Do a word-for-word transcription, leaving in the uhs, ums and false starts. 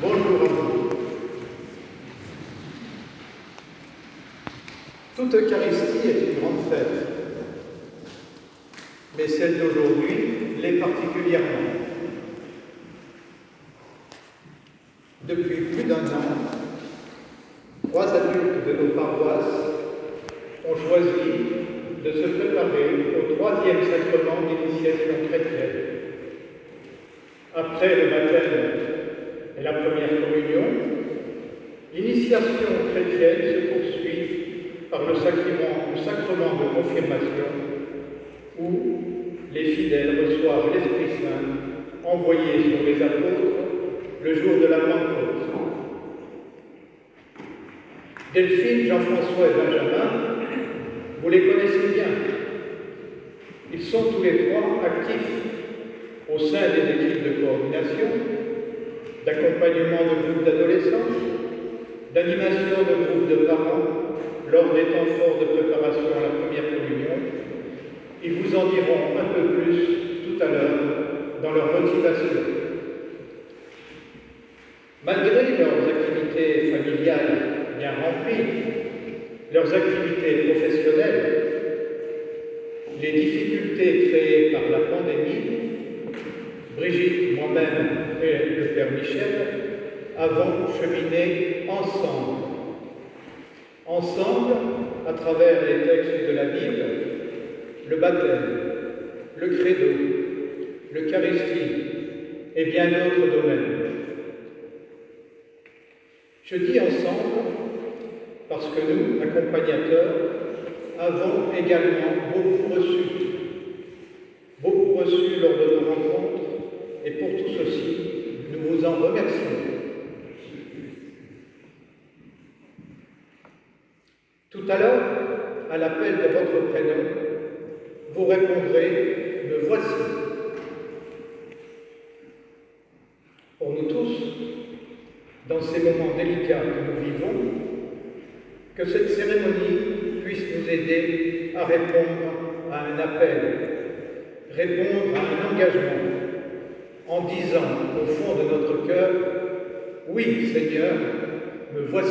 Bonjour à vous. Toute Eucharistie est une grande fête, mais celle d'aujourd'hui l'est particulièrement. Depuis plus d'un an, trois adultes de nos paroisses ont choisi de se préparer au troisième sacrement d'initiation chrétienne. Après le baptême et la première communion, l'initiation chrétienne se poursuit par le sacrement, le sacrement de confirmation, où les fidèles reçoivent l'Esprit Saint envoyé sur les apôtres le jour de la Pentecôte. Delphine, Jean-François et Benjamin, vous les connaissez bien. Ils sont tous les trois actifs au sein des équipes de coordination, d'accompagnement de groupes d'adolescents, d'animation de groupes de parents lors des temps forts de préparation à la première communion. Ils vous en diront un peu plus tout à l'heure dans leur motivation. Malgré leurs activités familiales bien remplies, leurs activités professionnelles, les difficultés créées par la pandémie, Brigitte, moi-même et le Père Michel avons cheminé ensemble. Ensemble, à travers les textes de la Bible, le baptême, le credo, l'Eucharistie et bien d'autres domaines. Je dis ensemble parce que nous, accompagnateurs, avons également beaucoup reçu. Beaucoup reçu lors de nos rencontres, et pour tout ceci, nous vous en remercions. Tout à l'heure, à l'appel de votre prénom, vous répondrez « Me voici ». Pour nous tous, dans ces moments délicats que nous vivons, que cette cérémonie puisse nous aider à répondre à un appel, répondre à un engagement, en disant au fond de notre cœur « Oui, Seigneur, me voici ».